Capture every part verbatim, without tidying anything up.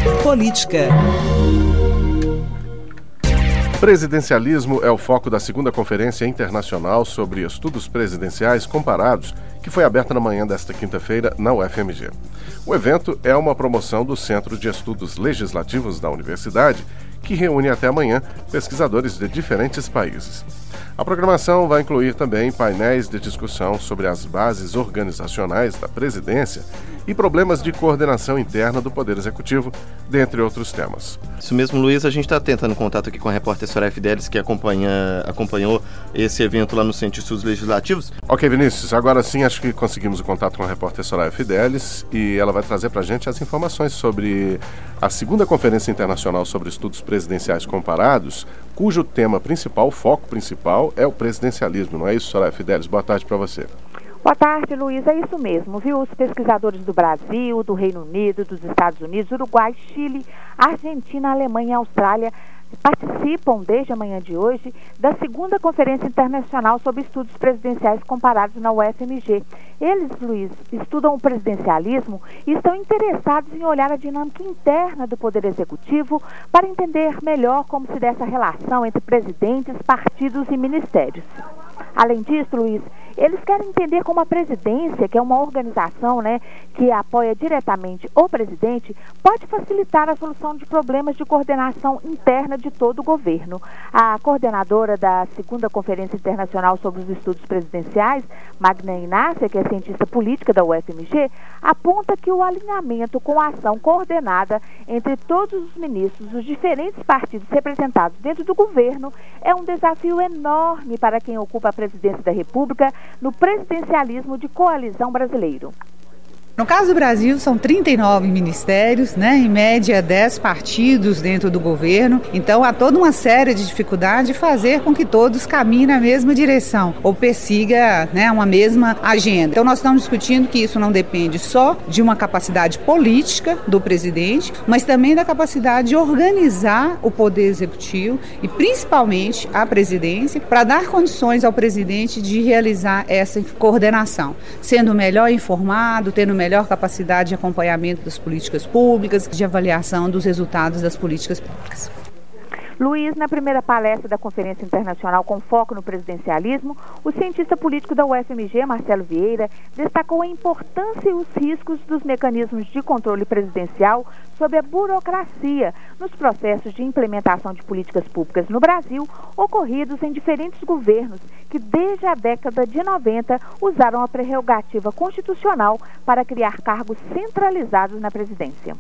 Política. Presidencialismo é o foco da segunda Conferência Internacional sobre Estudos Presidenciais Comparados, que foi aberta na manhã desta quinta-feira na U F M G. O evento é uma promoção do Centro de Estudos Legislativos da Universidade, que reúne até amanhã pesquisadores de diferentes países. A programação vai incluir também painéis de discussão sobre as bases organizacionais da presidência e problemas de coordenação interna do Poder Executivo, dentre outros temas. Isso mesmo, Luiz. A gente está tentando contato aqui com a repórter Soraya Fidelis, que acompanha, acompanhou esse evento lá no Centro de Estudos Legislativos. Ok, Vinícius. Agora sim, acho que conseguimos o contato com a repórter Soraya Fidelis e ela vai trazer para a gente as informações sobre a segunda Conferência Internacional sobre Estudos Presidenciais Comparados, cujo tema principal, foco principal, é o presidencialismo. Não é isso, Soraya Fidelis? Boa tarde para você. Boa tarde, Luiz. É isso mesmo, viu? Os pesquisadores do Brasil, do Reino Unido, dos Estados Unidos, Uruguai, Chile, Argentina, Alemanha e Austrália participam desde a manhã de hoje da segunda Conferência Internacional sobre Estudos Presidenciais Comparados na U F M G. Eles, Luiz, estudam o presidencialismo e estão interessados em olhar a dinâmica interna do Poder Executivo para entender melhor como se dá essa relação entre presidentes, partidos e ministérios. Além disso, Luiz, eles querem entender como a presidência, que é uma organização, né, que apoia diretamente o presidente, pode facilitar a solução de problemas de coordenação interna de todo o governo. A coordenadora da segunda Conferência Internacional sobre os Estudos Presidenciais, Magna Inácia, que é cientista política da U F M G, aponta que o alinhamento com a ação coordenada entre todos os ministros dos diferentes partidos representados dentro do governo é um desafio enorme para quem ocupa a presidência da República no presidencialismo de coalizão brasileiro. No caso do Brasil, são trinta e nove ministérios, né? Em média dez partidos dentro do governo. Então, há toda uma série de dificuldades de fazer com que todos caminhem na mesma direção ou persiga, né, uma mesma agenda. Então, nós estamos discutindo que isso não depende só de uma capacidade política do presidente, mas também da capacidade de organizar o poder executivo e, principalmente, a presidência, para dar condições ao presidente de realizar essa coordenação, sendo melhor informado, tendo melhor melhor capacidade de acompanhamento das políticas públicas, de avaliação dos resultados das políticas públicas. Luiz, na primeira palestra da Conferência Internacional com foco no presidencialismo, o cientista político da U F M G, Marcelo Vieira, destacou a importância e os riscos dos mecanismos de controle presidencial sobre a burocracia nos processos de implementação de políticas públicas no Brasil, ocorridos em diferentes governos que desde a década de noventa usaram a prerrogativa constitucional para criar cargos centralizados na presidência.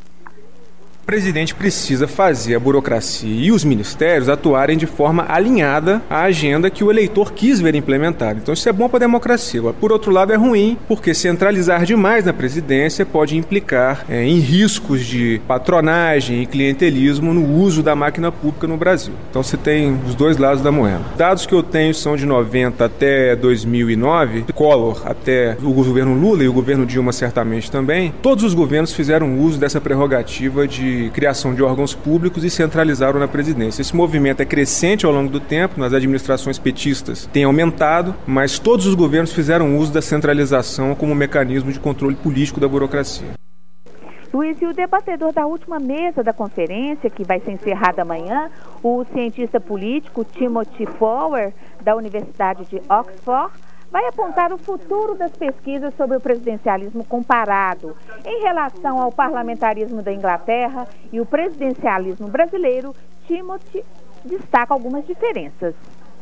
O presidente precisa fazer a burocracia e os ministérios atuarem de forma alinhada à agenda que o eleitor quis ver implementada. Então isso é bom para a democracia. Por outro lado, é ruim, porque centralizar demais na presidência pode implicar é, em riscos de patronagem e clientelismo no uso da máquina pública no Brasil. Então você tem os dois lados da moeda. Dados que eu tenho são de noventa até dois mil e nove, Collor até o governo Lula e o governo Dilma certamente também. Todos os governos fizeram uso dessa prerrogativa de criação de órgãos públicos e centralizaram na presidência. Esse movimento é crescente ao longo do tempo, nas administrações petistas tem aumentado, mas todos os governos fizeram uso da centralização como mecanismo de controle político da burocracia. Luiz, e o debatedor da última mesa da conferência, que vai ser encerrada amanhã, o cientista político Timothy Fowler, da Universidade de Oxford, vai apontar o futuro das pesquisas sobre o presidencialismo comparado em relação ao parlamentarismo da Inglaterra e o presidencialismo brasileiro. Timothy destaca algumas diferenças.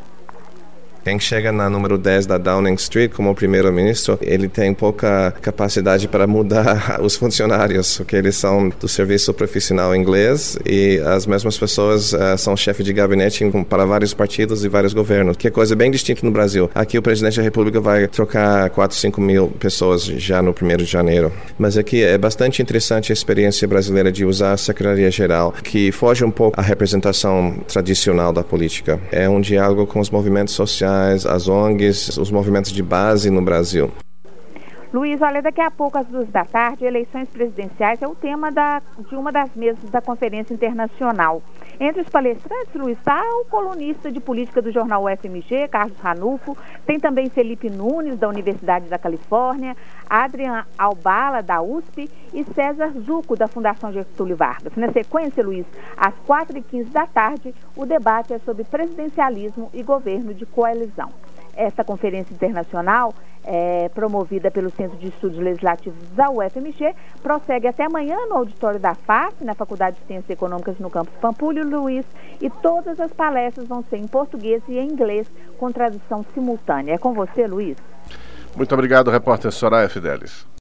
Quem chega na número dez da Downing Street como primeiro-ministro, ele tem pouca capacidade para mudar os funcionários, porque eles são do serviço profissional inglês e as mesmas pessoas uh, são chefe de gabinete para vários partidos e vários governos, que é coisa bem distinta no Brasil. Aqui o presidente da República vai trocar quatro, cinco mil pessoas já no primeiro de janeiro. Mas aqui é bastante interessante a experiência brasileira de usar a Secretaria-Geral, que foge um pouco à representação tradicional da política. É um diálogo com os movimentos sociais, as O N Gs, os movimentos de base no Brasil. Luiz, olha, daqui a pouco, às duas da tarde, eleições presidenciais é o tema da, de uma das mesas da Conferência Internacional. Entre os palestrantes, Luiz, está o colunista de política do jornal U F M G, Carlos Ranulfo, tem também Felipe Nunes, da Universidade da Califórnia, Adrian Albala, da U S P, e César Zucco, da Fundação Getúlio Vargas. Na sequência, Luiz, às quatro e quinze da tarde, o debate é sobre presidencialismo e governo de coalizão. Esta conferência internacional, é, promovida pelo Centro de Estudos Legislativos da U F M G, prossegue até amanhã no auditório da F A C, na Faculdade de Ciências Econômicas no campus Pampulho, Luiz, e todas as palestras vão ser em português e em inglês, com tradução simultânea. É com você, Luiz. Muito obrigado, repórter Soraya Fidelis.